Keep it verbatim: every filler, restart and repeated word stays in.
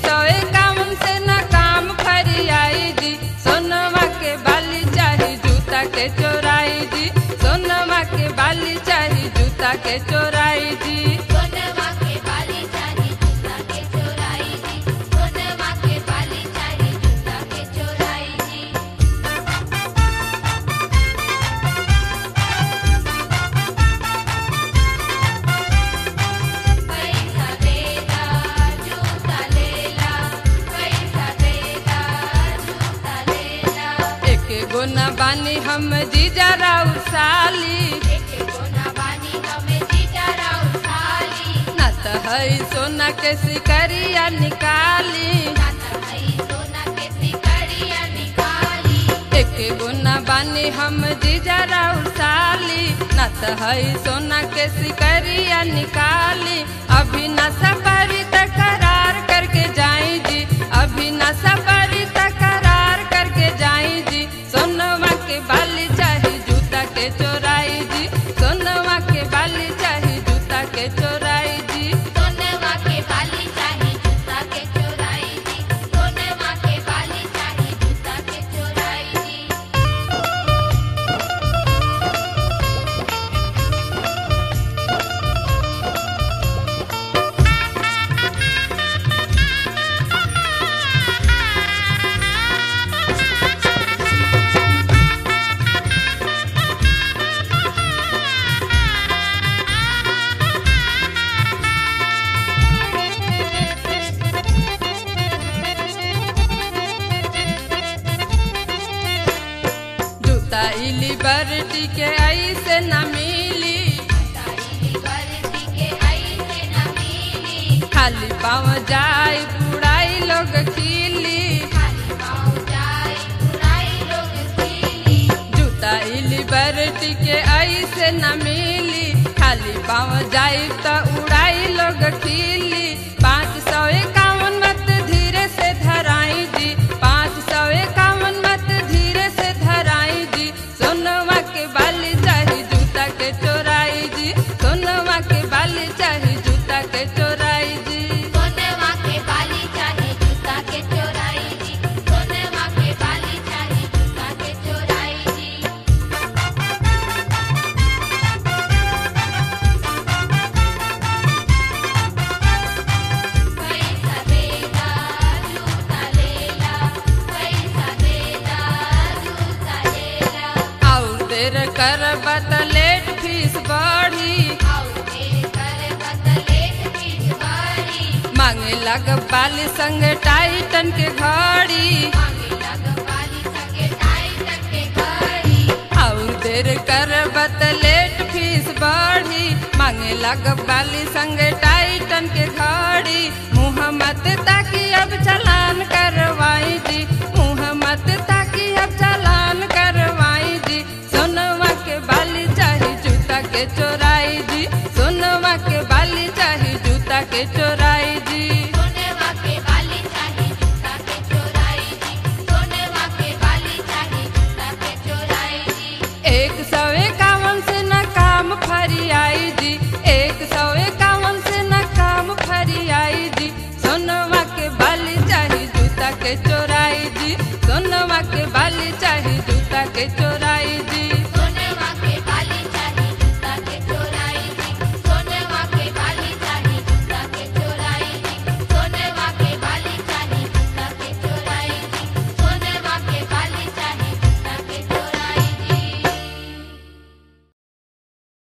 सौ इक्यावन से न काम फरियाई जी, सोनमा के बाली चाही जूता के चोराई जी, सोनमा के बाली चाही जूता के चोराई जी। सोनमा के बाली चाही जूता के चोराई जी, सोनमा के बाली चाही जूता के चोराई जी। पैसा देगा जूता लेला, पैसा देगा जूता लेला। एक गोना बानी हम जीजा राउर साली, एके गोना बानी हमें जीजा राउर साली, न त है सोना के सिकरिया निकाली। नाता हई सोना के सिकड़िया निकाली। एक गुना बानी हम जीजा राउर साली, न त है सोना के सिकरिया निकाली। अभी न सफरी तकरार करके जाई जी, अभी न सफरी तकरार करके जाई जी, सोनवा के बाली चाही जूता के चोराई जी, सोनवा के बाली चाही जूता के चोराई जी। सोनमा के बाली चाही जूता के चोराई जी, सोनमा के बाली चाही जूता के चोराई जी। जूता लिबर्टी के ऐसे न मिली, ताईली बरती के ऐसे न मिली, खाली पाँव जाई पुड़ाई लोग खिली। खाली पाँव जाई बुराई लोग खिली। जूता लिबर्टी के ऐसे न मिली, खाली पाँव जाई त उड़ाई लोग खिली। पाँच सौ इक्यावन मत धीरे से धराई जी, पाँच सौ इक्यावन मत धीरे से धराई जी, सोनवा के बाली चाही जूता के चोराई जी, सोनवा के बाली चाही जूता के चोराई जी। सोनमा के बाली चाही जूता के चोराई जी, सोनमा के बाली चाही जूता के चोराई जी। पैसा देगा जूता लेला, पैसा देगा जूता लेला। और देर करबा त लेट फीस बढ़ी, आउ तेरे करे बदलेट पीठ बारी, मांगे लग बाली संग टाइटन के घड़ी। मांगे लग बाली सके टाइटन के घड़ी। और देर करबा त लेट फीस बढ़ी, मांगे लग बाली संग टाइटन के घड़ी। मुँह मत ताकि अब चालान करवाई जी, मुँह मत ताकि अब चालान करवाई जी, सोनवा के बाली चाही जूता के चोराई जी, सोनवा के बाली चाही जूता के चोराई जी। सोनमा के बाली चाही जूता के चोराई जी, सोनमा के बाली चाही जूता के चोराई जी। एक सौ इक्यावन से न काम फरियाई जी, एक सौ इक्यावन से न काम फरियाई जी, सोनवा के बाली चाही जूता के चोराई जी, सोनवा के बाली